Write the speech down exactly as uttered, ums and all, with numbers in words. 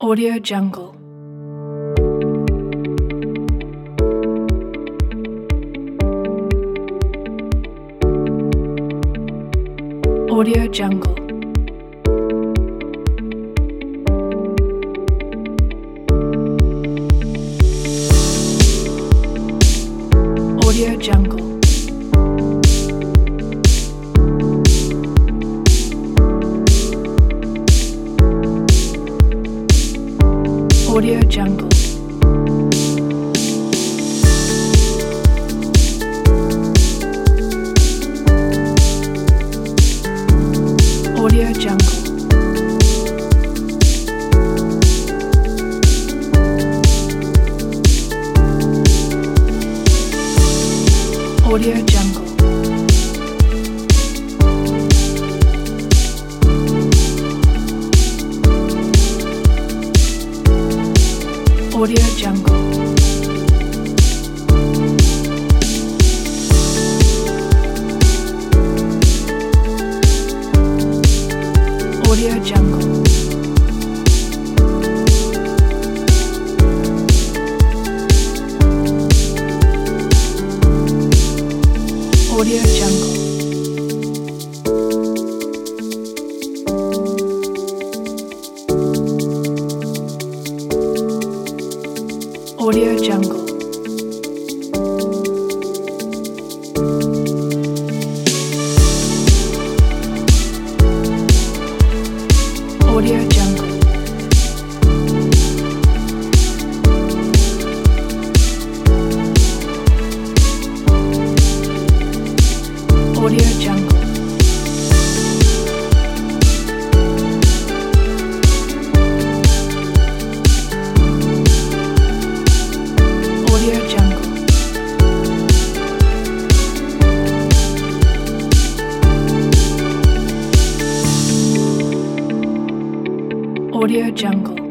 Audio Jungle. Audio Jungle. Audio Jungle. Audio Jungle. Audio Jungle. Audio Jungle. Audio Jungle. Audio Jungle. Audio Jungle. Audio Jungle. Audio Jungle. Audio Jungle. Audio Jungle. Audio Jungle.